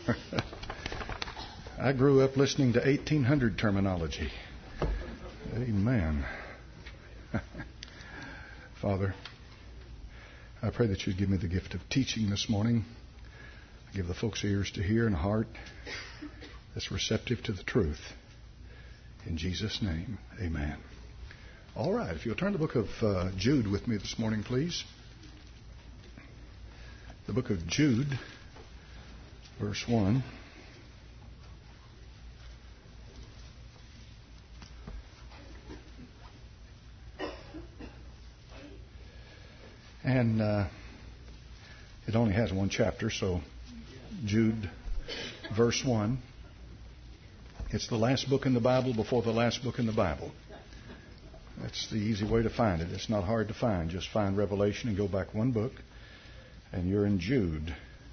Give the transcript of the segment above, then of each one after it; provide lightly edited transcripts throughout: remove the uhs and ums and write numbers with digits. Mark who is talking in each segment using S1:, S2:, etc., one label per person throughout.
S1: I grew up listening to 1800 terminology. Amen. Father, I pray that you'd give me the gift of teaching this morning. Give the folks ears to hear and a heart that's receptive to the truth. In Jesus' name, amen. All right, if you'll turn to the book of Jude with me this morning, please. The book of Jude, verse 1. And it only has one chapter, so Jude, verse 1. It's the last book in the Bible before the last book in the Bible. That's the easy way to find it. It's not hard to find. Just find Revelation and go back one book, and you're in Jude.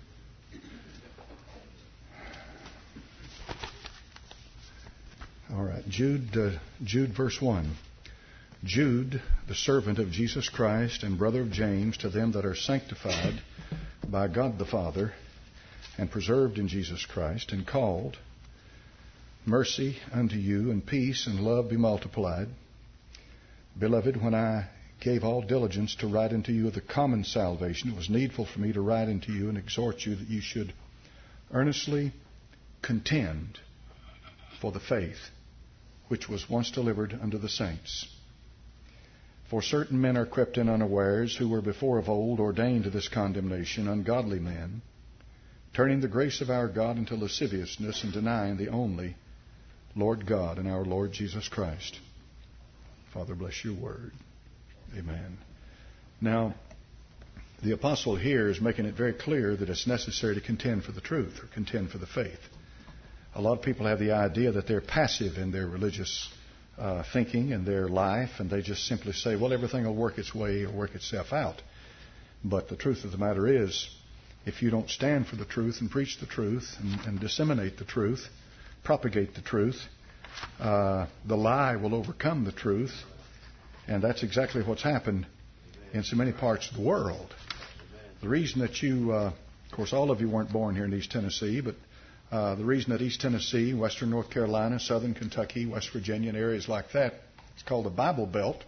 S1: All right, Jude, verse 1. Jude, the servant of Jesus Christ and brother of James, to them that are sanctified by God the Father and preserved in Jesus Christ and called, mercy unto you and peace and love be multiplied. Beloved, when I gave all diligence to write unto you of the common salvation, it was needful for me to write unto you and exhort you that you should earnestly contend for the faith which was once delivered unto the saints. For certain men are crept in unawares, who were before of old ordained to this condemnation, ungodly men, turning the grace of our God into lasciviousness and denying the only Lord God and our Lord Jesus Christ. Father, bless your word. Amen. Now, the apostle here is making it very clear that it's necessary to contend for the truth or contend for the faith. A lot of people have the idea that they're passive in their religious thinking and their life, and they just simply say, well, everything will work its way or work itself out. But the truth of the matter is, if you don't stand for the truth and preach the truth and disseminate the truth, propagate the truth, the lie will overcome the truth. And that's exactly what's happened in so many parts of the world. The reason that you, of course, all of you weren't born here in East Tennessee, but the reason that East Tennessee, Western North Carolina, Southern Kentucky, West Virginia, and areas like that, it's called the Bible Belt,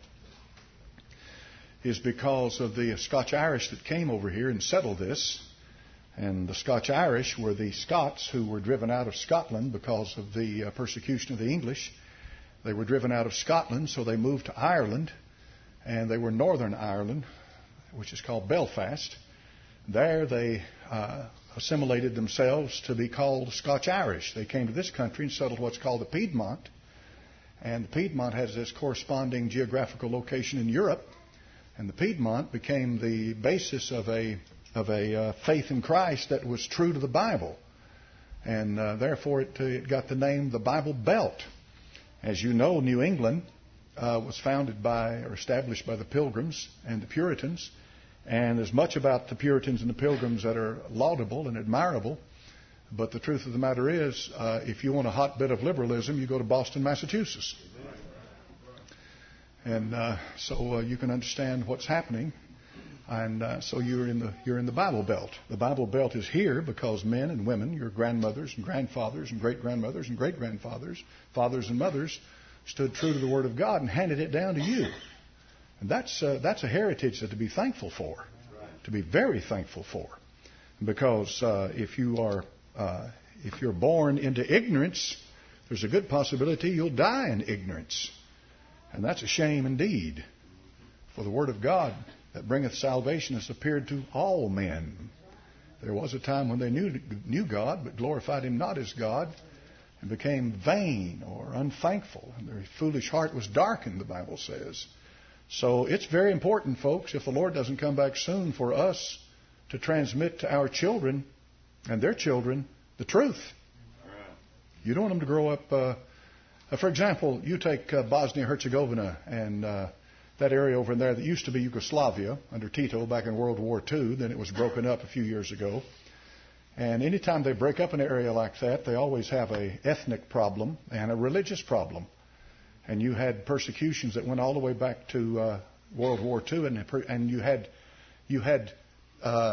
S1: is because of the Scotch-Irish that came over here and settled this. And the Scotch-Irish were the Scots who were driven out of Scotland because of the persecution of the English. They were driven out of Scotland, so they moved to Ireland, and they were Northern Ireland, which is called Belfast. There they assimilated themselves to be called Scotch-Irish. They came to this country and settled what's called the Piedmont. And the Piedmont has this corresponding geographical location in Europe. And the Piedmont became the basis of a faith in Christ that was true to the Bible. And therefore it got the name the Bible Belt. As you know, New England was founded by or established by the Pilgrims and the Puritans. And there's much about the Puritans and the Pilgrims that are laudable and admirable. But the truth of the matter is, if you want a hotbed of liberalism, you go to Boston, Massachusetts. And so you can understand what's happening. And so you're in the Bible Belt. The Bible Belt is here because men and women, your grandmothers and grandfathers and great-grandmothers and great-grandfathers, fathers and mothers, stood true to the Word of God and handed it down to you. And that's a heritage that to be thankful for, to be very thankful for, because if you're born into ignorance, there's a good possibility you'll die in ignorance, and that's a shame indeed. For the Word of God that bringeth salvation has appeared to all men. There was a time when they knew God, but glorified Him not as God, and became vain or unthankful, and their foolish heart was darkened, the Bible says. So it's very important, folks, if the Lord doesn't come back soon, for us to transmit to our children and their children the truth. You don't want them to grow up. For example, you take Bosnia-Herzegovina and that area over in there that used to be Yugoslavia under Tito back in World War II. Then it was broken up a few years ago. And anytime they break up an area like that, they always have an ethnic problem and a religious problem. And you had persecutions that went all the way back to World War II, and you had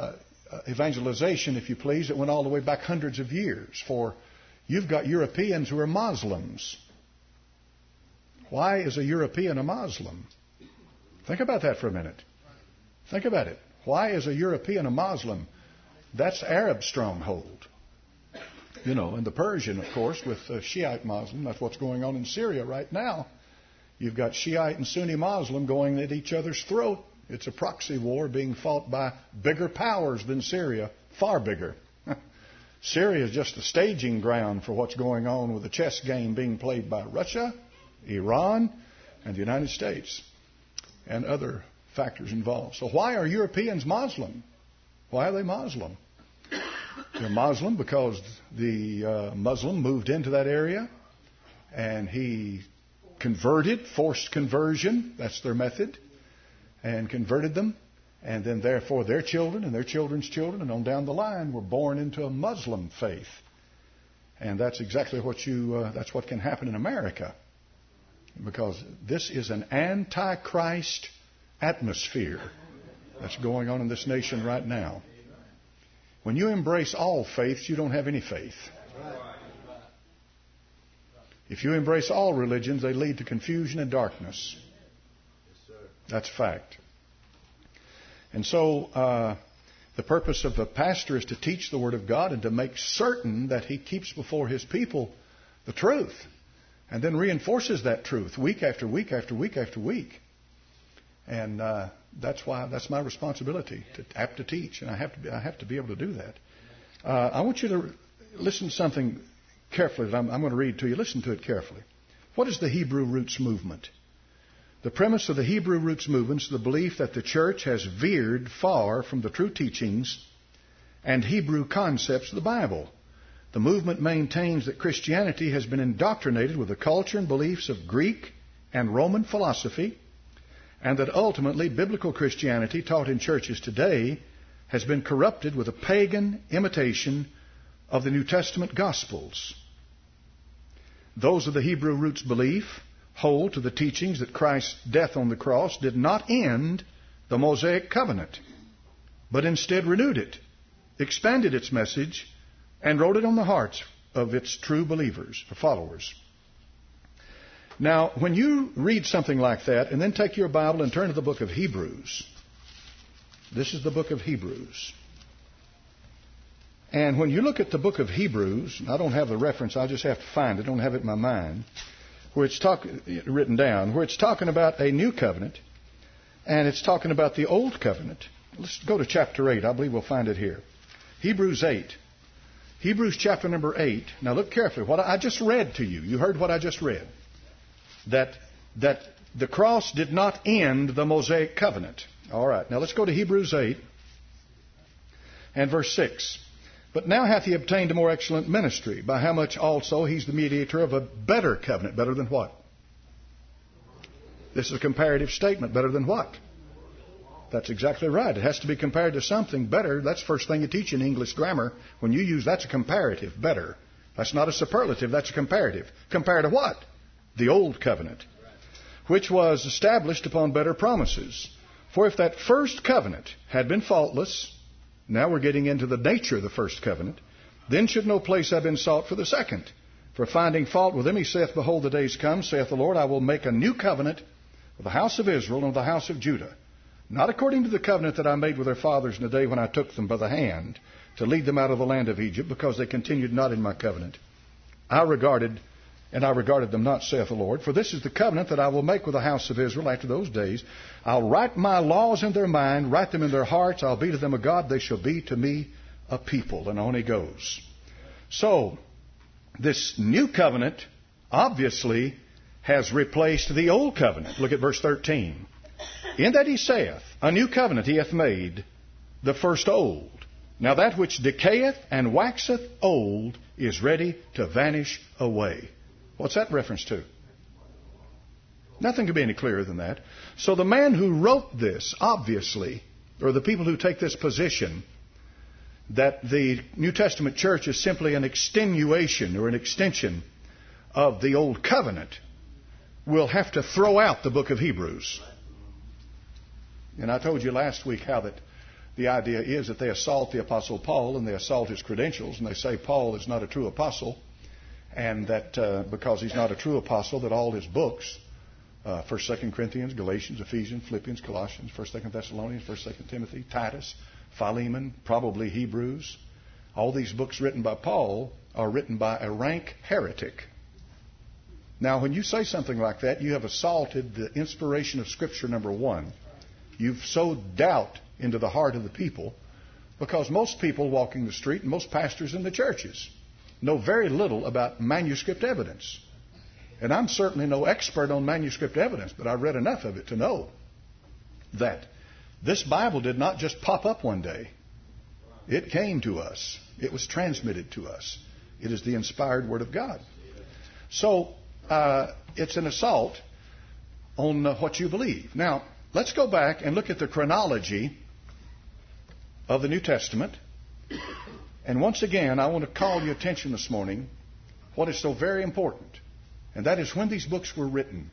S1: evangelization, if you please, that went all the way back hundreds of years. For you've got Europeans who are Muslims. Why is a European a Muslim? Think about that for a minute. Think about it. Why is a European a Muslim? That's Arab stronghold. And the Persian, of course, with Shiite Muslim. That's what's going on in Syria right now. You've got Shiite and Sunni Muslim going at each other's throat. It's a proxy war being fought by bigger powers than Syria, far bigger. Syria is just a staging ground for what's going on with a chess game being played by Russia, Iran, and the United States, and other factors involved. So why are Europeans Muslim? Why are they Muslim? They're Muslim because the Muslim moved into that area and he converted, forced conversion, that's their method, and converted them. And then therefore their children and their children's children and on down the line were born into a Muslim faith. And that's exactly what that's what can happen in America. Because this is an antichrist atmosphere that's going on in this nation right now. When you embrace all faiths, you don't have any faith. If you embrace all religions, they lead to confusion and darkness. That's a fact. And so the purpose of the pastor is to teach the Word of God and to make certain that he keeps before his people the truth and then reinforces that truth week after week after week after week. And that's my responsibility to teach, and I have to be able to do that. I want you to listen to something carefully that I'm going to read to you. Listen to it carefully. What is the Hebrew Roots movement? The premise of the Hebrew Roots movement is the belief that the church has veered far from the true teachings and Hebrew concepts of the Bible. The movement maintains that Christianity has been indoctrinated with the culture and beliefs of Greek and Roman philosophy, and that ultimately biblical Christianity taught in churches today has been corrupted with a pagan imitation of the New Testament Gospels. Those of the Hebrew Roots belief hold to the teachings that Christ's death on the cross did not end the Mosaic covenant, but instead renewed it, expanded its message, and wrote it on the hearts of its true believers, or followers. Now, when you read something like that, and then take your Bible and turn to the book of Hebrews, this is the book of Hebrews. And when you look at the book of Hebrews, I don't have the reference, I just have to find it, I don't have it in my mind, where it's written down, where it's talking about a new covenant, and it's talking about the old covenant. Let's go to chapter 8. I believe we'll find it here. Hebrews 8. Hebrews chapter number 8. Now look carefully. What I just read to you. You heard what I just read. That the cross did not end the Mosaic covenant. All right. Now let's go to Hebrews 8 and verse 6. But now hath he obtained a more excellent ministry, by how much also he's the mediator of a better covenant. Better than what? This is a comparative statement. Better than what? That's exactly right. It has to be compared to something better. That's the first thing you teach in English grammar. When you use that's a comparative, better. That's not a superlative, that's a comparative. Compared to what? The old covenant, which was established upon better promises. For if that first covenant had been faultless, now we're getting into the nature of the first covenant, then should no place have been sought for the second. For finding fault with them, he saith, Behold, the days come, saith the Lord, I will make a new covenant with the house of Israel and with the house of Judah. Not according to the covenant that I made with their fathers in the day when I took them by the hand to lead them out of the land of Egypt, because they continued not in my covenant. I regarded them not, saith the Lord. For this is the covenant that I will make with the house of Israel after those days. I'll write my laws in their mind, write them in their hearts. I'll be to them a God. They shall be to me a people. And on he goes. So, this new covenant obviously has replaced the old covenant. Look at verse 13. In that he saith, a new covenant he hath made, the first old. Now that which decayeth and waxeth old is ready to vanish away. What's that reference to? Nothing could be any clearer than that. So the man who wrote this, obviously, or the people who take this position, that the New Testament church is simply an extenuation or an extension of the Old Covenant, will have to throw out the book of Hebrews. And I told you last week how that The idea is that they assault the Apostle Paul and they assault his credentials, and they say Paul is not a true apostle, and that because he's not a true apostle, that all his books, 1st, 2nd Corinthians, Galatians, Ephesians, Philippians, Colossians, 1st, 2nd Thessalonians, 1st, 2nd Timothy, Titus, Philemon, probably Hebrews, all these books written by Paul are written by a rank heretic. Now, when you say something like that, you have assaulted the inspiration of Scripture, number one. You've sowed doubt into the heart of the people, because most people walking the street and most pastors in the churches know very little about manuscript evidence. And I'm certainly no expert on manuscript evidence, but I've read enough of it to know that this Bible did not just pop up one day. It came to us. It was transmitted to us. It is the inspired Word of God. So it's an assault on what you believe. Now, let's go back and look at the chronology of the New Testament. And once again, I want to call your attention this morning what is so very important, and that is when these books were written.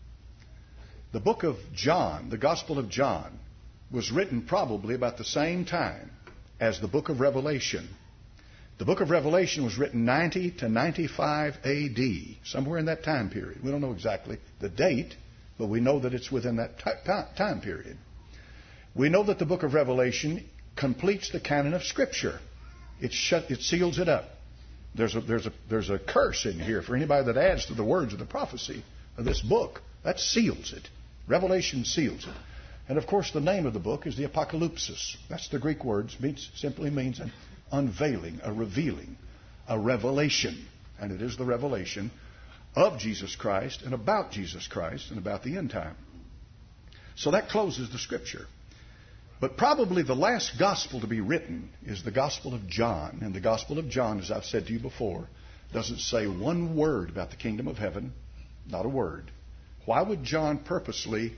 S1: The book of John, the Gospel of John, was written probably about the same time as the book of Revelation. The book of Revelation was written 90 to 95 A.D., somewhere in that time period. We don't know exactly the date, but we know that it's within that time period. We know that the book of Revelation completes the canon of Scripture. It seals it up. There's a curse in here for anybody that adds to the words of the prophecy of this book. That seals it. Revelation seals it. And of course, the name of the book is the Apocalypsis. That's the Greek word. Simply means an unveiling, a revealing, a revelation. And it is the revelation of Jesus Christ and about Jesus Christ and about the end time. So that closes the Scripture. But probably the last gospel to be written is the Gospel of John. And the Gospel of John, as I've said to you before, doesn't say one word about the kingdom of heaven. Not a word. Why would John purposely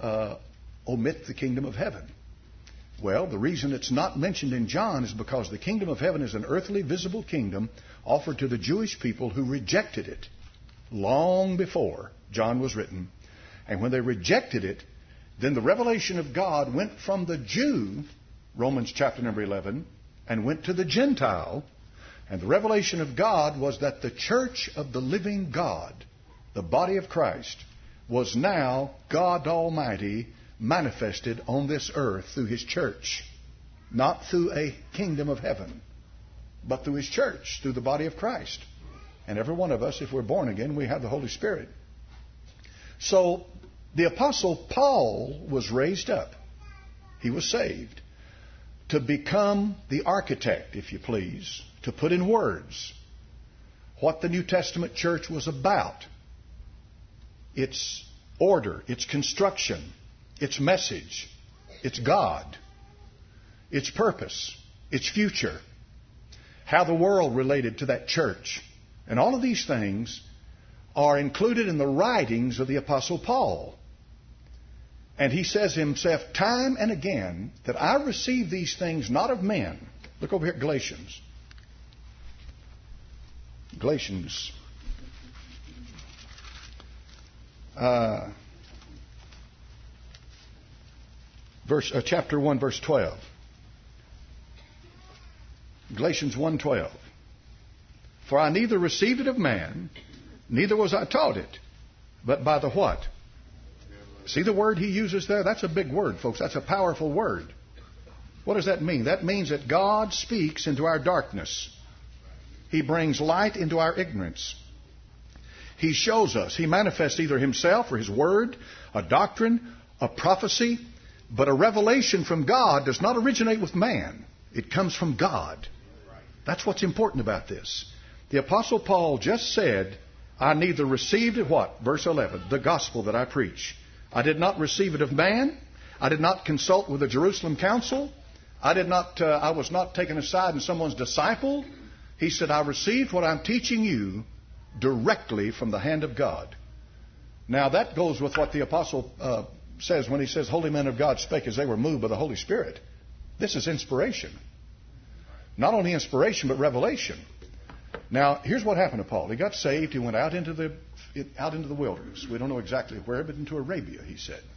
S1: omit the kingdom of heaven? Well, the reason it's not mentioned in John is because the kingdom of heaven is an earthly, visible kingdom offered to the Jewish people who rejected it long before John was written. And when they rejected it, then the revelation of God went from the Jew, Romans chapter number 11, and went to the Gentile. And the revelation of God was that the church of the living God, the body of Christ, was now God Almighty manifested on this earth through His church. Not through a kingdom of heaven, but through His church, through the body of Christ. And every one of us, if we're born again, we have the Holy Spirit. So the Apostle Paul was raised up. He was saved to become the architect, if you please, to put in words what the New Testament church was about. Its order, its construction, its message, its God, its purpose, its future, how the world related to that church. And all of these things are included in the writings of the Apostle Paul. And he says himself time and again that I receive these things not of men. Look over here at Galatians. Galatians. Chapter 1, verse 12. Galatians 1:12. For I neither received it of man, neither was I taught it, but by the what? See the word he uses there? That's a big word, folks. That's a powerful word. What does that mean? That means that God speaks into our darkness. He brings light into our ignorance. He shows us. He manifests either Himself or His Word, a doctrine, a prophecy. But a revelation from God does not originate with man. It comes from God. That's what's important about this. The Apostle Paul just said, I neither received it, what? Verse 11, the gospel that I preach. I did not receive it of man. I did not consult with the Jerusalem council. I was not taken aside and someone's disciple. He said, I received what I'm teaching you directly from the hand of God. Now that goes with what the apostle says when he says, holy men of God spake as they were moved by the Holy Spirit. This is inspiration. Not only inspiration, but revelation. Now, here's what happened to Paul. He got saved. He went out into the wilderness. We don't know exactly where, but into Arabia, he said.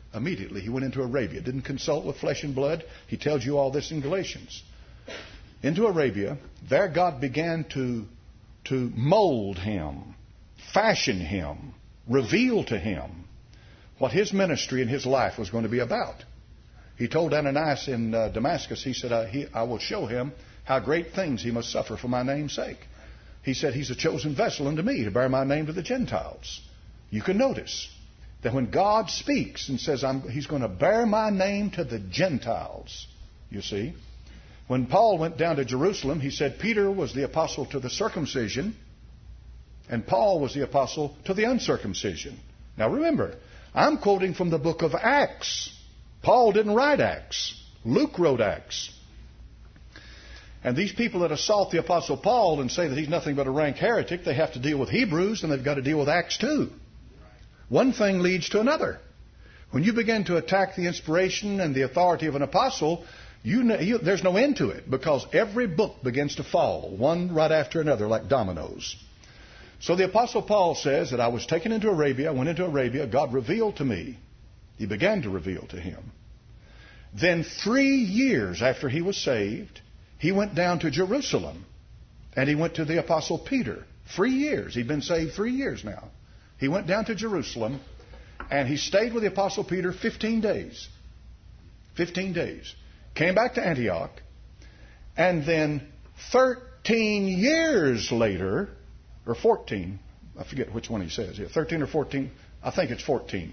S1: Immediately he went into Arabia. Didn't consult with flesh and blood. He tells you all this in Galatians. Into Arabia. There God began to mold him, fashion him, reveal to him what his ministry and his life was going to be about. He told Ananias in Damascus, he said, I will show him how great things he must suffer for my name's sake. He said, he's a chosen vessel unto me to bear my name to the Gentiles. You can notice that when God speaks and says, he's going to bear my name to the Gentiles, you see. When Paul went down to Jerusalem, he said Peter was the apostle to the circumcision and Paul was the apostle to the uncircumcision. Now remember, I'm quoting from the book of Acts. Paul didn't write Acts. Luke wrote Acts. And these people that assault the apostle Paul and say that he's nothing but a rank heretic, they have to deal with Hebrews and they've got to deal with Acts too. One thing leads to another. When you begin to attack the inspiration and the authority of an apostle, there's no end to it, because every book begins to fall, one right after another, like dominoes. So the apostle Paul says that I was taken into Arabia, went into Arabia, God revealed to me. He began to reveal to him. Then 3 years after he was saved, he went down to Jerusalem and he went to the apostle Peter. 3 years. He'd been saved 3 years now. He went down to Jerusalem and he stayed with the apostle Peter 15 days. 15 days. Came back to Antioch, and then 13 years later, or 14, I forget which one he says here, 13 or 14, I think it's 14.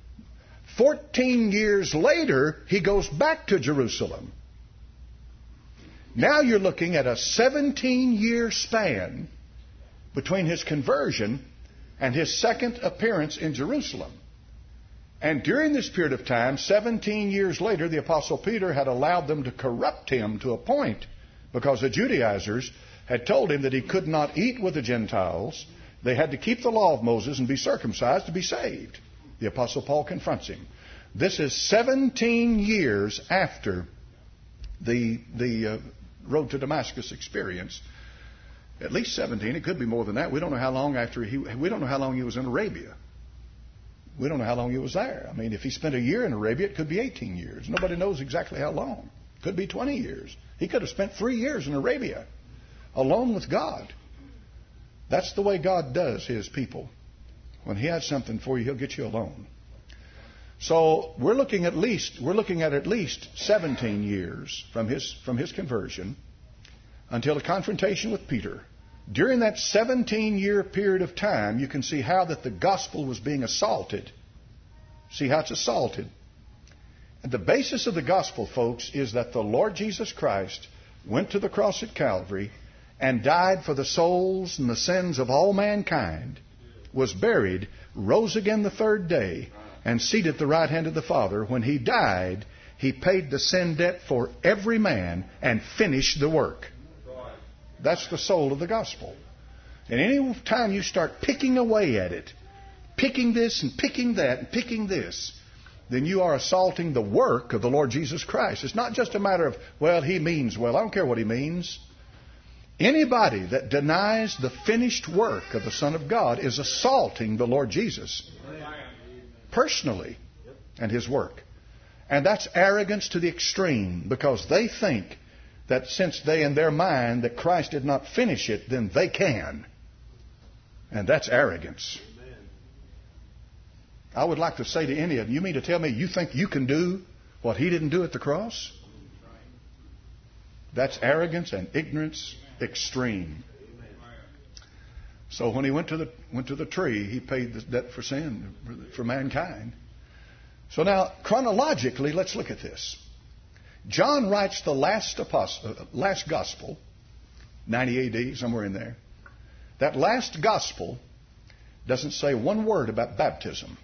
S1: 14 years later, he goes back to Jerusalem. Now you're looking at a 17-year span between his conversion and his second appearance in Jerusalem. And during this period of time, 17 years later, the Apostle Peter had allowed them to corrupt him to a point, because the Judaizers had told him that he could not eat with the Gentiles. They had to keep the law of Moses and be circumcised to be saved. The Apostle Paul confronts him. This is 17 years after the road to Damascus experience. At least 17. It could be more than that. We don't know how long we don't know how long he was in Arabia. We don't know how long he was there. I mean, if he spent a year in Arabia, it could be 18 years. Nobody knows exactly how long. It could be 20 years. He could have spent 3 years in Arabia, alone with God. That's the way God does his people. When he has something for you, he'll get you alone. So we're looking at at least 17 years from his conversion until the confrontation with Peter. During that 17-year period of time, you can see how that the gospel was being assaulted. See how it's assaulted. And the basis of the gospel, folks, is that the Lord Jesus Christ went to the cross at Calvary and died for the souls and the sins of all mankind, was buried, rose again the third day, and seated at the right hand of the Father. When he died, he paid the sin debt for every man and finished the work. That's the soul of the gospel. And any time you start picking away at it, picking this and picking that and picking this, then you are assaulting the work of the Lord Jesus Christ. It's not just a matter of, well, he means well. I don't care what he means. Anybody that denies the finished work of the Son of God is assaulting the Lord Jesus personally and his work. And that's arrogance to the extreme, because they think that since they in their mind that Christ did not finish it, then they can. And that's arrogance. Amen. I would like to say to any of you, you mean to tell me you think you can do what he didn't do at the cross? That's arrogance and ignorance extreme. Amen. So when he went to the tree, he paid the debt for sin, for mankind. So now, chronologically, let's look at this. John writes the last gospel, 90 AD, somewhere in there. That last gospel doesn't say one word about baptism.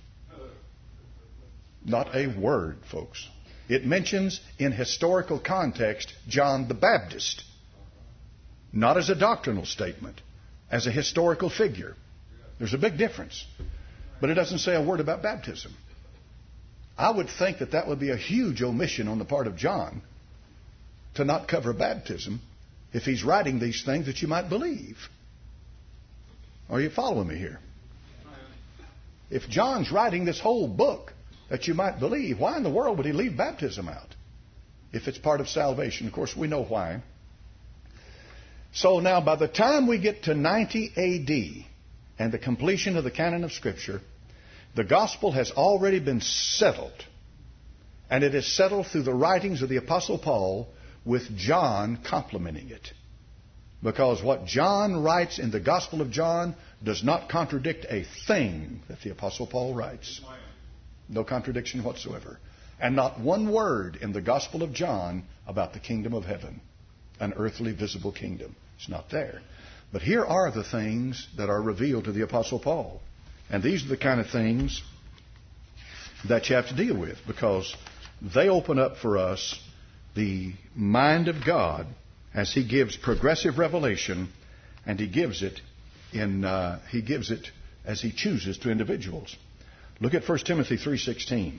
S1: Not a word, folks. It mentions in historical context John the Baptist. Not as a doctrinal statement, as a historical figure. There's a big difference. But it doesn't say a word about baptism. I would think that would be a huge omission on the part of John to not cover baptism if he's writing these things that you might believe. Are you following me here? If John's writing this whole book that you might believe. Why in the world would he leave baptism out if it's part of salvation? Of course, we know why. So now by the time we get to 90 A.D. and the completion of the canon of Scripture, the gospel has already been settled. And it is settled through the writings of the Apostle Paul, with John complementing it. Because what John writes in the Gospel of John does not contradict a thing that the Apostle Paul writes. No contradiction whatsoever. And not one word in the Gospel of John about the kingdom of heaven, an earthly visible kingdom. It's not there. But here are the things that are revealed to the Apostle Paul. And these are the kind of things that you have to deal with, because they open up for us the mind of God as He gives progressive revelation, and He gives it as He chooses to individuals. Look at 1 Timothy 3:16.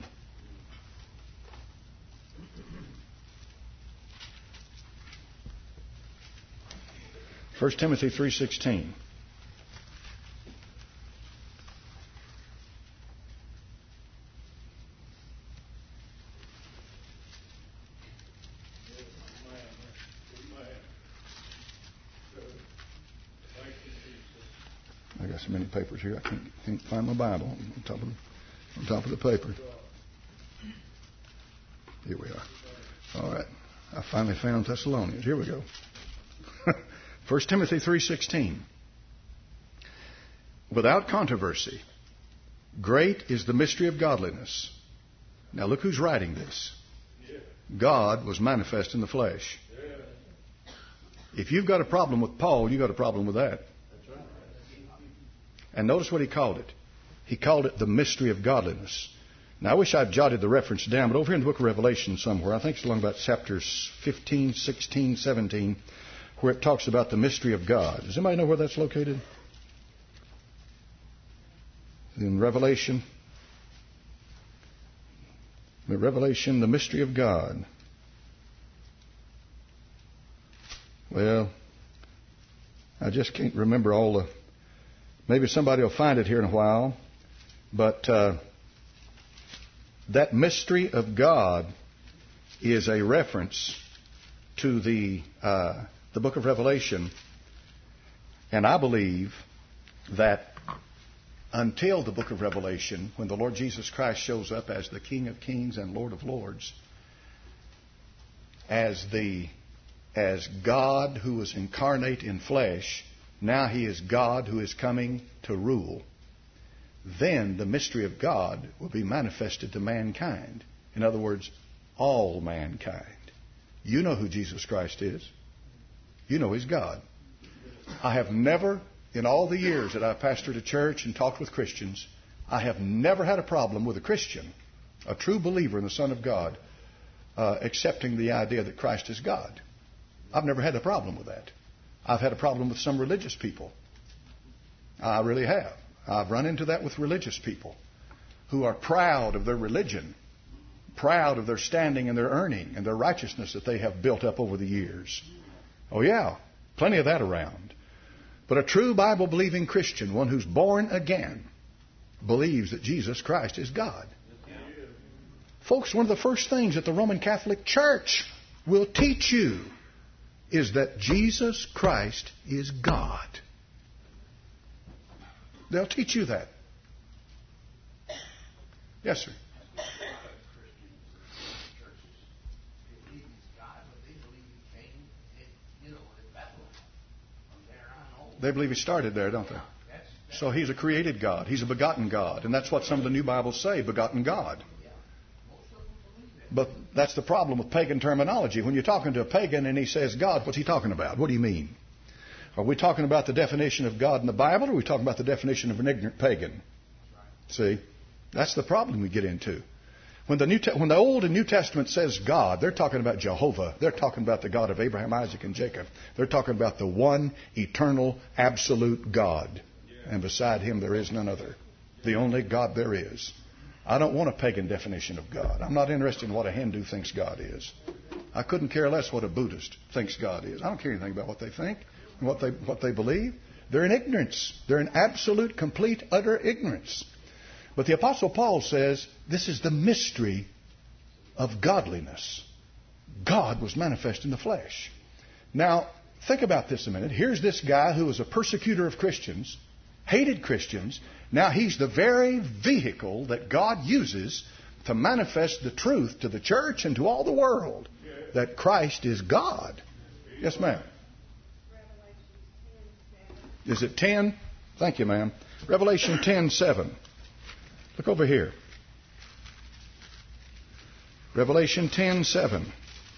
S1: 1 Timothy 3:16. I got so many papers here, I can't find my Bible on top of the paper. Here we are. All right. I finally found Thessalonians. Here we go. 1 Timothy 3:16. Without controversy, great is the mystery of godliness. Now look who's writing this. God was manifest in the flesh. If you've got a problem with Paul, you've got a problem with that. And notice what he called it. He called it the mystery of godliness. Now, I wish I'd jotted the reference down, but over here in the book of Revelation somewhere, I think it's along about chapters 15, 16, 17, where it talks about the mystery of God. Does anybody know where that's located? In Revelation. The Revelation, the mystery of God. Well, I just can't remember all the... Maybe somebody will find it here in a while. But that mystery of God is a reference to the book of Revelation. And I believe that until the book of Revelation, when the Lord Jesus Christ shows up as the King of Kings and Lord of Lords, as God who was incarnate in flesh, now He is God who is coming to rule. Then the mystery of God will be manifested to mankind. In other words, all mankind. You know who Jesus Christ is. You know He's God. I have never, in all the years that I've pastored a church and talked with Christians, I have never had a problem with a Christian, a true believer in the Son of God, accepting the idea that Christ is God. I've never had a problem with that. I've had a problem with some religious people. I really have. I've run into that with religious people who are proud of their religion, proud of their standing and their earning and their righteousness that they have built up over the years. Oh yeah, plenty of that around. But a true Bible-believing Christian, one who's born again, believes that Jesus Christ is God. Folks, one of the first things that the Roman Catholic Church will teach you is that Jesus Christ is God. They'll teach you that. Yes, sir. They believe He started there, don't they? So He's a created God. He's a begotten God. And that's what some of the new Bibles say, begotten God. But that's the problem with pagan terminology. When you're talking to a pagan and he says God, what's he talking about? What do you mean? Are we talking about the definition of God in the Bible, or are we talking about the definition of an ignorant pagan? See? That's the problem we get into. When the Old and New Testament says God, they're talking about Jehovah. They're talking about the God of Abraham, Isaac, and Jacob. They're talking about the one eternal, absolute God. And beside Him there is none other. The only God there is. I don't want a pagan definition of God. I'm not interested in what a Hindu thinks God is. I couldn't care less what a Buddhist thinks God is. I don't care anything about what they think and what they believe. They're in ignorance. They're in absolute, complete, utter ignorance. But the Apostle Paul says this is the mystery of godliness. God was manifest in the flesh. Now, think about this a minute. Here's this guy who was a persecutor of Christians, hated Christians. Now he's the very vehicle that God uses to manifest the truth to the church and to all the world that Christ is God. Yes, ma'am. Is it 10? Thank you, ma'am. Revelation 10:7. Look over here. Revelation 10:7.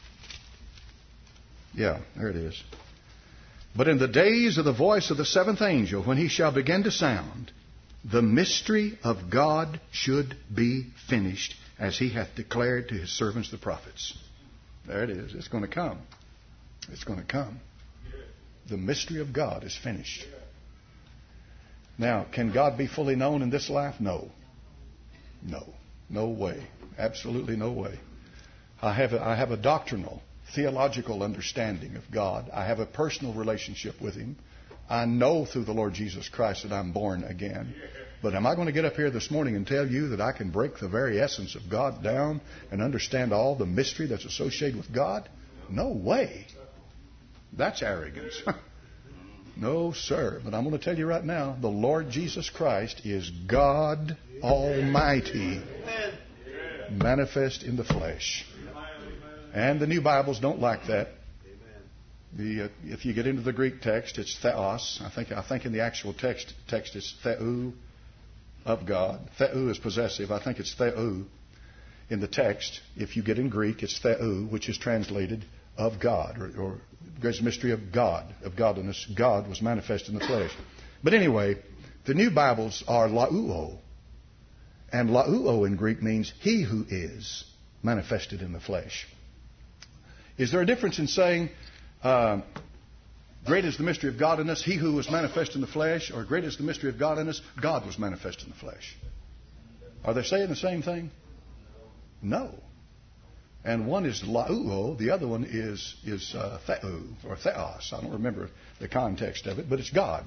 S1: Yeah, there it is. But in the days of the voice of the seventh angel, when he shall begin to sound, the mystery of God should be finished, as he hath declared to his servants the prophets. There it is. It's going to come. It's going to come. The mystery of God is finished. Now, can God be fully known in this life? No. No. No way. Absolutely no way. I have a doctrinal, theological understanding of God. I have a personal relationship with Him. I know through the Lord Jesus Christ that I'm born again. But am I going to get up here this morning and tell you that I can break the very essence of God down and understand all the mystery that's associated with God? No way. That's arrogance. No, sir. But I'm going to tell you right now, the Lord Jesus Christ is God Almighty, manifest in the flesh. And the new Bibles don't like that. If you get into the Greek text, it's theos. I think in the actual text it's theou of God. Theou is possessive. I think it's theou in the text. If you get in Greek, it's theou, which is translated of God, or great mystery of God, of godliness. God was manifest in the flesh. But anyway, the new Bibles are lauo. And lauo in Greek means he who is manifested in the flesh. Is there a difference in saying, great is the mystery of godliness, he who was manifest in the flesh, or great is the mystery of godliness, God was manifest in the flesh? Are they saying the same thing? No. And one is lauo, the other one is theou, or theos. I don't remember the context of it, but it's God.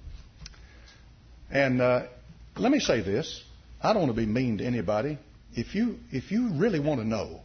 S1: And let me say this. I don't want to be mean to anybody. If you really want to know,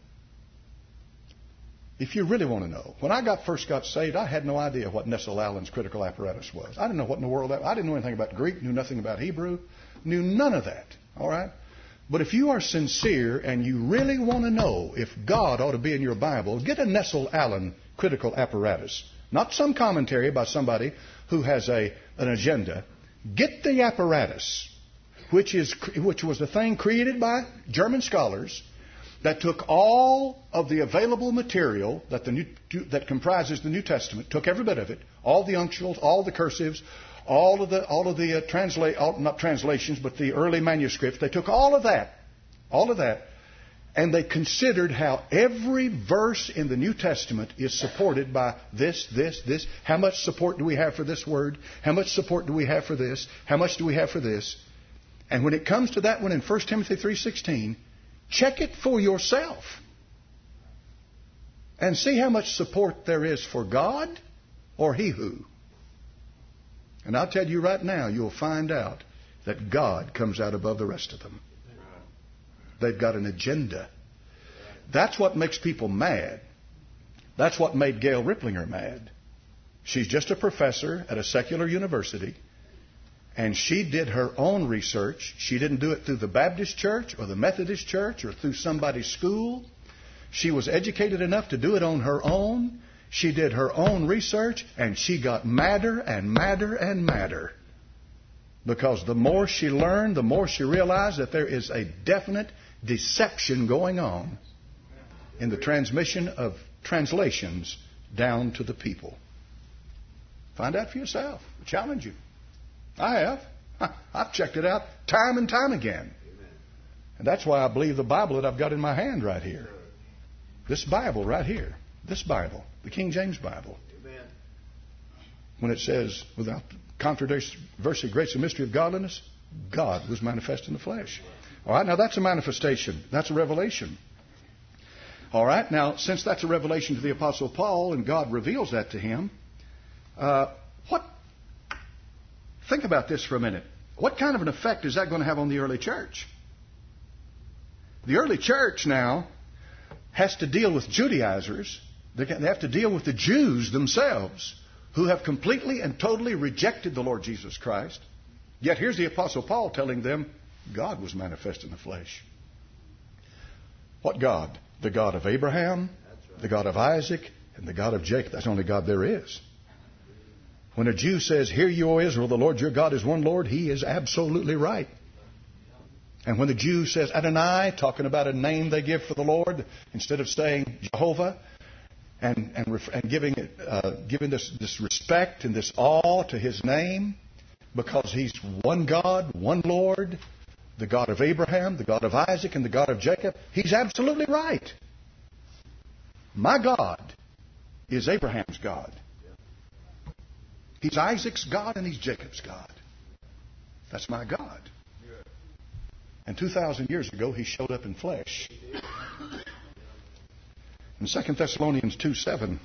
S1: when I first got saved, I had no idea what Nestle Allen's critical apparatus was. I didn't know what in the world I didn't know anything about Greek, knew nothing about Hebrew, knew none of that. All right? But if you are sincere and you really want to know if God ought to be in your Bible, get a Nestle Allen critical apparatus. Not some commentary by somebody who has an agenda. Get the apparatus, which was the thing created by German scholars that took all of the available material that comprises the New Testament, took every bit of it, all the unctuals, all the cursives, all of the not translations, but the early manuscripts. They took all of that, and they considered how every verse in the New Testament is supported by this. How much support do we have for this word? How much support do we have for this? How much do we have for this? And when it comes to that one in 1 Timothy 3:16, check it for yourself and see how much support there is for God or he who. And I'll tell you right now, you'll find out that God comes out above the rest of them. They've got an agenda. That's what makes people mad. That's what made Gail Ripplinger mad. She's just a professor at a secular university, and she did her own research. She didn't do it through the Baptist church or the Methodist church or through somebody's school. She was educated enough to do it on her own. She did her own research, and she got madder and madder and madder. Because the more she learned, the more she realized that there is a definite deception going on in the transmission of translations down to the people. Find out for yourself. I challenge you. I have. I've checked it out time and time again. And that's why I believe the Bible that I've got in my hand right here. This Bible right here. This Bible. The King James Bible. When it says, without contradiction, great is the mystery of godliness, God was manifest in the flesh. All right, now that's a manifestation. That's a revelation. All right, now since that's a revelation to the Apostle Paul and God reveals that to him, think about this for a minute. What kind of an effect is that going to have on the early church? The early church now has to deal with Judaizers. They have to deal with the Jews themselves, who have completely and totally rejected the Lord Jesus Christ. Yet here's the Apostle Paul telling them God was manifest in the flesh. What God? The God of Abraham, the God of Isaac, and the God of Jacob. That's the only God there is. When a Jew says, "Hear you, O Israel, the Lord your God is one Lord," he is absolutely right. And when the Jew says Adonai, talking about a name they give for the Lord, instead of saying Jehovah, and giving this respect and this awe to His name, because He's one God, one Lord, the God of Abraham, the God of Isaac, and the God of Jacob, He's absolutely right. My God is Abraham's God. He's Isaac's God and He's Jacob's God. That's my God. And 2,000 years ago, He showed up in flesh. In 2 Thessalonians 2:7,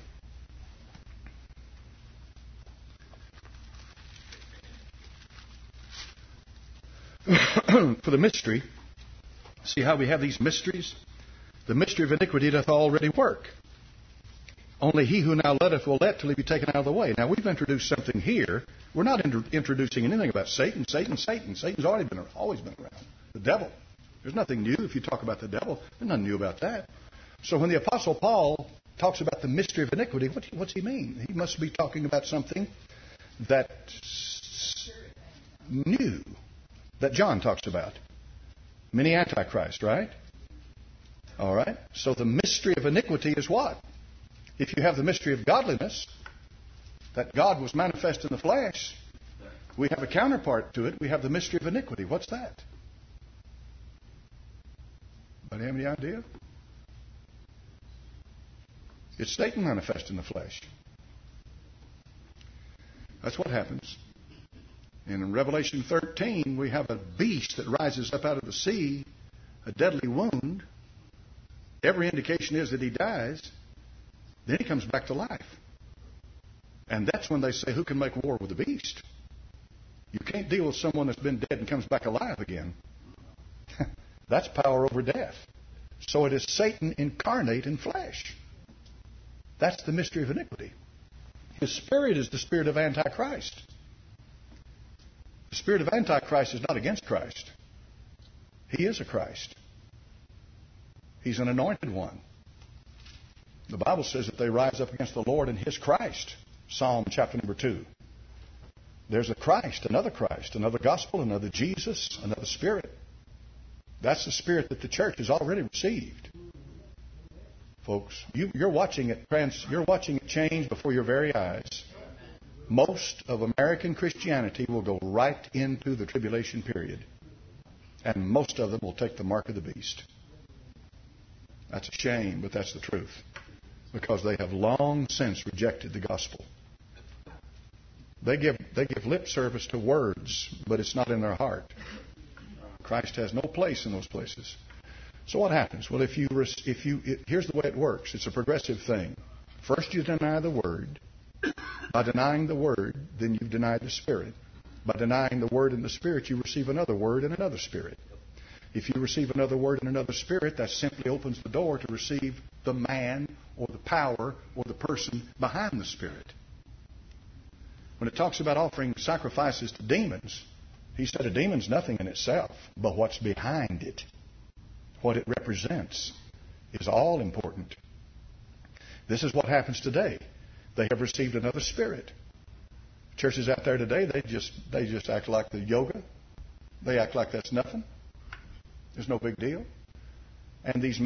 S1: for the mystery, see how we have these mysteries? The mystery of iniquity doth already work. Only he who now letteth will let till he be taken out of the way. Now, we've introduced something here. We're not introducing anything about Satan. Satan's always been around. The devil. There's nothing new if you talk about the devil. There's nothing new about that. So when the Apostle Paul talks about the mystery of iniquity, what's he mean? He must be talking about something that's new, that John talks about. Many antichrist, right? All right. So the mystery of iniquity is what? If you have the mystery of godliness, that God was manifest in the flesh, we have a counterpart to it. We have the mystery of iniquity. What's that? Anybody have any idea? It's Satan manifest in the flesh. That's what happens. And in Revelation 13, we have a beast that rises up out of the sea, a deadly wound. Every indication is that he dies. Then he comes back to life. And that's when they say, who can make war with the beast? You can't deal with someone that's been dead and comes back alive again. That's power over death. So it is Satan incarnate in flesh. That's the mystery of iniquity. His spirit is the spirit of Antichrist. The spirit of Antichrist is not against Christ. He is a Christ. He's an anointed one. The Bible says that they rise up against the Lord and His Christ. Psalm chapter number 2. There's a Christ, another gospel, another Jesus, another spirit. That's the spirit that the church has already received. Folks, you're watching it change before your very eyes. Most of American Christianity will go right into the tribulation period. And most of them will take the mark of the beast. That's a shame, but that's the truth. Because they have long since rejected the gospel. They give lip service to words, but it's not in their heart. Christ has no place in those places. So what happens? Well, here's the way it works. It's a progressive thing. First you deny the Word. By denying the Word, then you've denied the Spirit. By denying the Word and the Spirit, you receive another Word and another Spirit. If you receive another Word and another Spirit, that simply opens the door to receive the man or the power or the person behind the Spirit. When it talks about offering sacrifices to demons, he said a demon's nothing in itself, but what's behind it, what it represents, is all important. This is what happens today. They have received another spirit. Churches out there today, they just act like the yoga. They act like that's nothing. There's no big deal. And these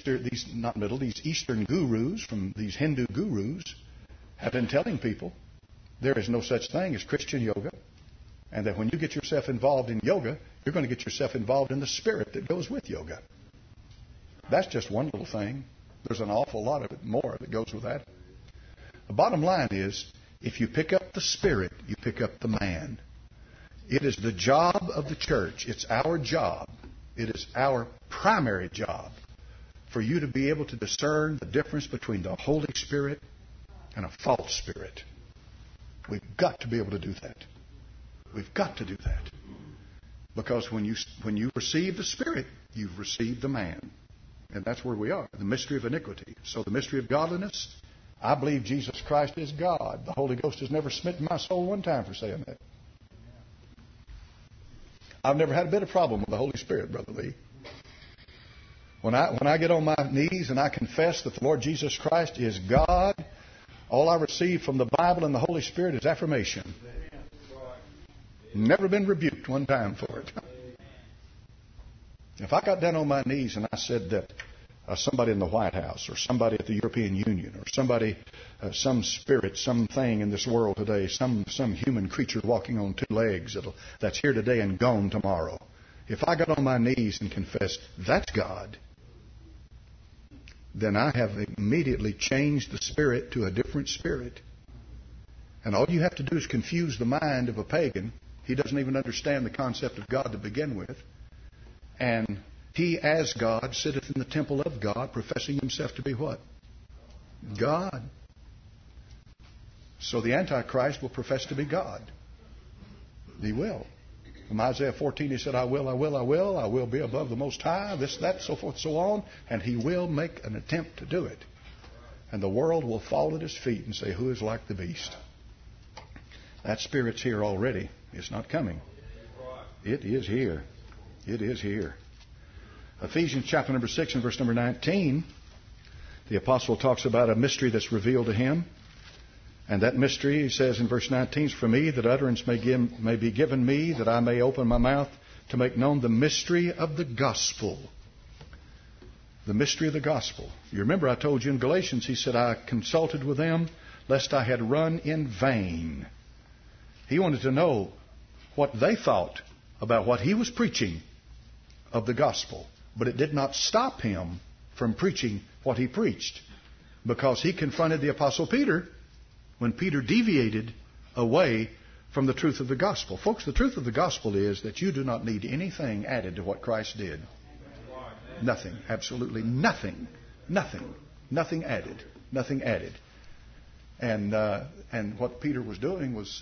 S1: Eastern gurus from these Hindu gurus have been telling people there is no such thing as Christian yoga, and that when you get yourself involved in yoga, you're going to get yourself involved in the spirit that goes with yoga. That's just one little thing. There's an awful lot of it more that goes with that. The bottom line is, if you pick up the spirit, you pick up the man. It is the job of the church. It's our job. It is our primary job for you to be able to discern the difference between the Holy Spirit and a false spirit. We've got to be able to do that. We've got to do that. Because when you receive the Spirit, you've received the man. And that's where we are, the mystery of iniquity. So the mystery of godliness, I believe Jesus Christ is God. The Holy Ghost has never smitten my soul one time for saying that. I've never had a bit of problem with the Holy Spirit, Brother Lee. When I get on my knees and I confess that the Lord Jesus Christ is God, all I receive from the Bible and the Holy Spirit is affirmation. Never been rebuked one time for it. If I got down on my knees and I said that somebody in the White House or somebody at the European Union or somebody, some spirit, something in this world today, some human creature walking on two legs that's here today and gone tomorrow, if I got on my knees and confessed that's God, then I have immediately changed the spirit to a different spirit. And all you have to do is confuse the mind of a pagan. He doesn't even understand the concept of God to begin with. And he, as God, sitteth in the temple of God, professing himself to be what? God. So the Antichrist will profess to be God. He will. From Isaiah 14, he said, I will be above the Most High, this, that, so forth, so on. And he will make an attempt to do it. And the world will fall at his feet and say, who is like the beast? That spirit's here already. It's not coming. It is here. It is here. Ephesians chapter number 6 and verse number 19, the apostle talks about a mystery that's revealed to him. And that mystery, he says in verse 19, is for me that utterance may be given me, that I may open my mouth to make known the mystery of the gospel. The mystery of the gospel. You remember I told you in Galatians, he said, I consulted with them lest I had run in vain. He wanted to know what they thought about what he was preaching of the gospel. But it did not stop him from preaching what he preached, because he confronted the apostle Peter when Peter deviated away from the truth of the gospel. Folks, the truth of the gospel is that you do not need anything added to what Christ did. Nothing. Absolutely nothing. Nothing. Nothing added. Nothing added. And what Peter was doing was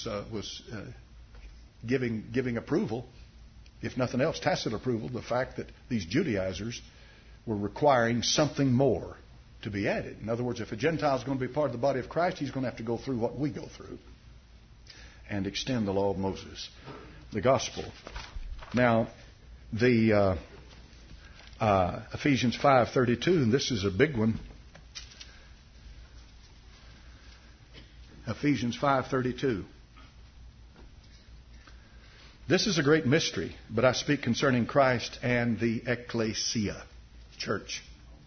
S1: giving approval, if nothing else, tacit approval, the fact that these Judaizers were requiring something more to be added. In other words, if a Gentile is going to be part of the body of Christ, he's going to have to go through what we go through and extend the law of Moses, the gospel. Now, the Ephesians 5:32, and this is a big one. Ephesians 5:32. This is a great mystery, but I speak concerning Christ and the ecclesia, church.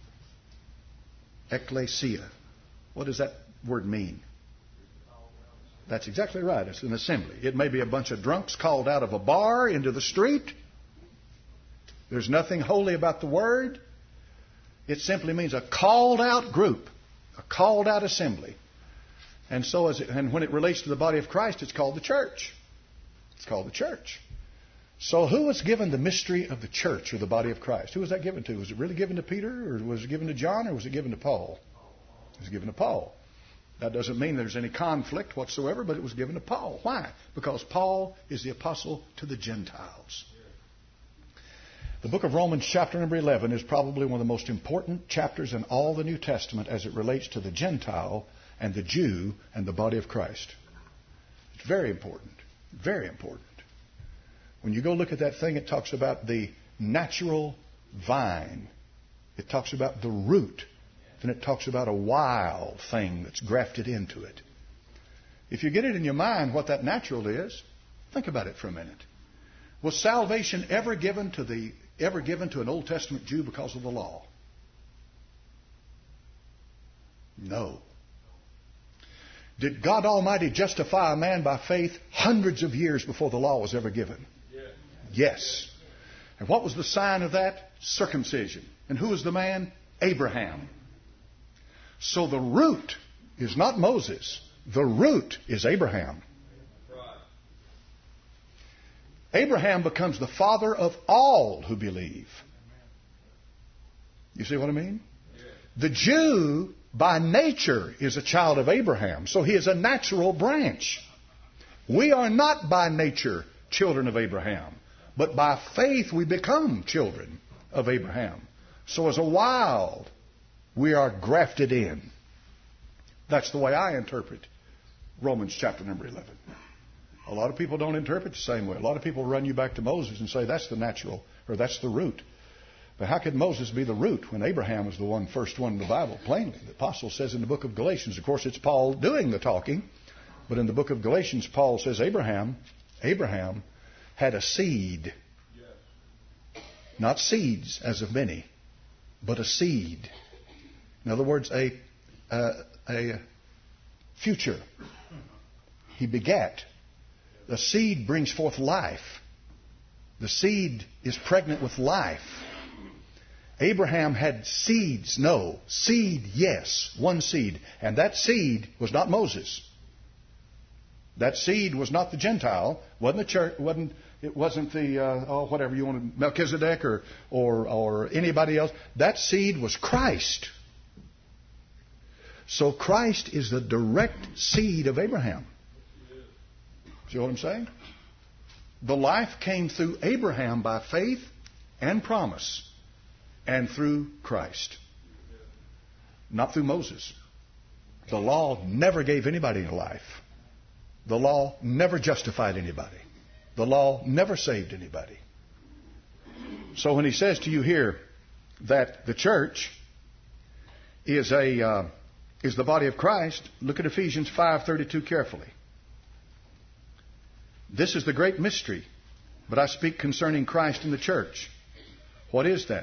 S1: Ecclesia. What does that word mean? That's exactly right. It's an assembly. It may be a bunch of drunks called out of a bar into the street. There's nothing holy about the word. It simply means a called out group, a called out assembly. And so, and when it relates to the body of Christ, it's called the church. It's called the church. So who was given the mystery of the church or the body of Christ? Who was that given to? Was it really given to Peter, or was it given to John, or was it given to Paul? It was given to Paul. That doesn't mean there's any conflict whatsoever, but it was given to Paul. Why? Because Paul is the apostle to the Gentiles. The book of Romans chapter number 11 is probably one of the most important chapters in all the New Testament as it relates to the Gentile and the Jew and the body of Christ. It's very important. Very important. When you go look at that thing, it talks about the natural vine. It talks about the root. Then it talks about a wild thing that's grafted into it. If you get it in your mind what that natural is, think about it for a minute. Was salvation ever given to an Old Testament Jew because of the law? No. Did God Almighty justify a man by faith hundreds of years before the law was ever given? Yes. And what was the sign of that? Circumcision. And who was the man? Abraham. So the root is not Moses. The root is Abraham. Abraham becomes the father of all who believe. You see what I mean? The Jew, by nature, is a child of Abraham. So he is a natural branch. We are not by nature children of Abraham. But by faith we become children of Abraham. So as a while we are grafted in. That's the way I interpret Romans chapter number 11. A lot of people don't interpret the same way. A lot of people run you back to Moses and say that's the natural, or that's the root. But how could Moses be the root when Abraham was the first one in the Bible? Plainly, the apostle says in the book of Galatians, of course it's Paul doing the talking, but in the book of Galatians, Paul says Abraham had a seed. Not seeds as of many, but a seed. In other words, a future. He begat. The seed brings forth life. The seed is pregnant with life. Abraham had seeds. No. Seed, yes. One seed. And that seed was not Moses. That seed was not the Gentile. Wasn't the church. It wasn't the, whatever you wanted, Melchizedek or anybody else. That seed was Christ. So Christ is the direct seed of Abraham. See what I'm saying? The life came through Abraham by faith and promise, and through Christ. Not through Moses. The law never gave anybody a life. The law never justified anybody. The law never saved anybody. So when he says to you here that the church is the body of Christ, look at Ephesians 5:32 carefully. This is the great mystery, but I speak concerning Christ and the church. What is that?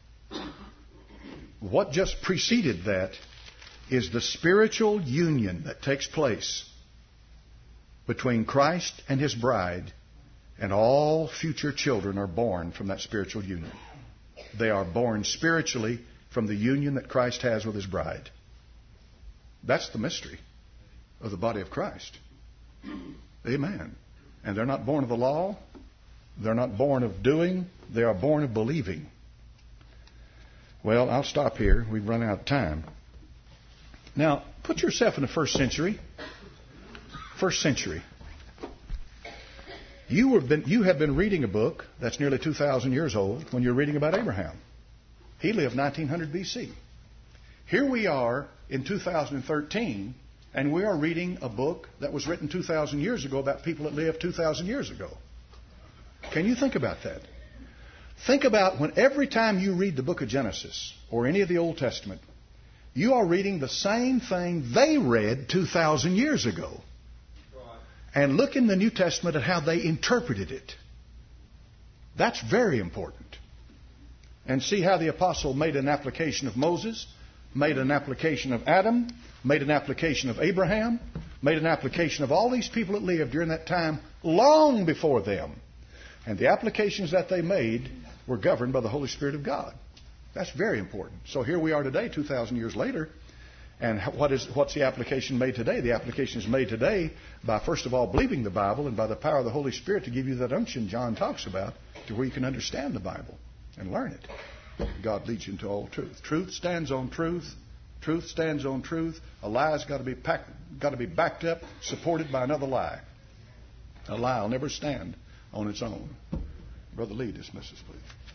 S1: What just preceded that is the spiritual union that takes place between Christ and His bride, and all future children are born from that spiritual union. They are born spiritually from the union that Christ has with His bride. That's the mystery of the body of Christ. Amen. And they're not born of the law. They're not born of doing. They are born of believing. Well, I'll stop here. We've run out of time. Now, put yourself in the first century. First century. You have been reading a book that's nearly 2,000 years old when you're reading about Abraham. He lived 1900 BC. Here we are in 2013, and we are reading a book that was written 2,000 years ago about people that lived 2,000 years ago. Can you think about that? Think about when every time you read the book of Genesis or any of the Old Testament, you are reading the same thing they read 2,000 years ago. And look in the New Testament at how they interpreted it. That's very important. And see how the apostle made an application of Moses, made an application of Adam, made an application of Abraham, made an application of all these people that lived during that time long before them. And the applications that they made were governed by the Holy Spirit of God. That's very important. So here we are today, 2,000 years later. And what's the application made today? The application is made today by, first of all, believing the Bible and by the power of the Holy Spirit to give you that unction John talks about to where you can understand the Bible and learn it. God leads you into all truth. Truth stands on truth. Truth stands on truth. A lie's got to be backed up, supported by another lie. A lie will never stand on its own. Brother Lee, dismiss us, please.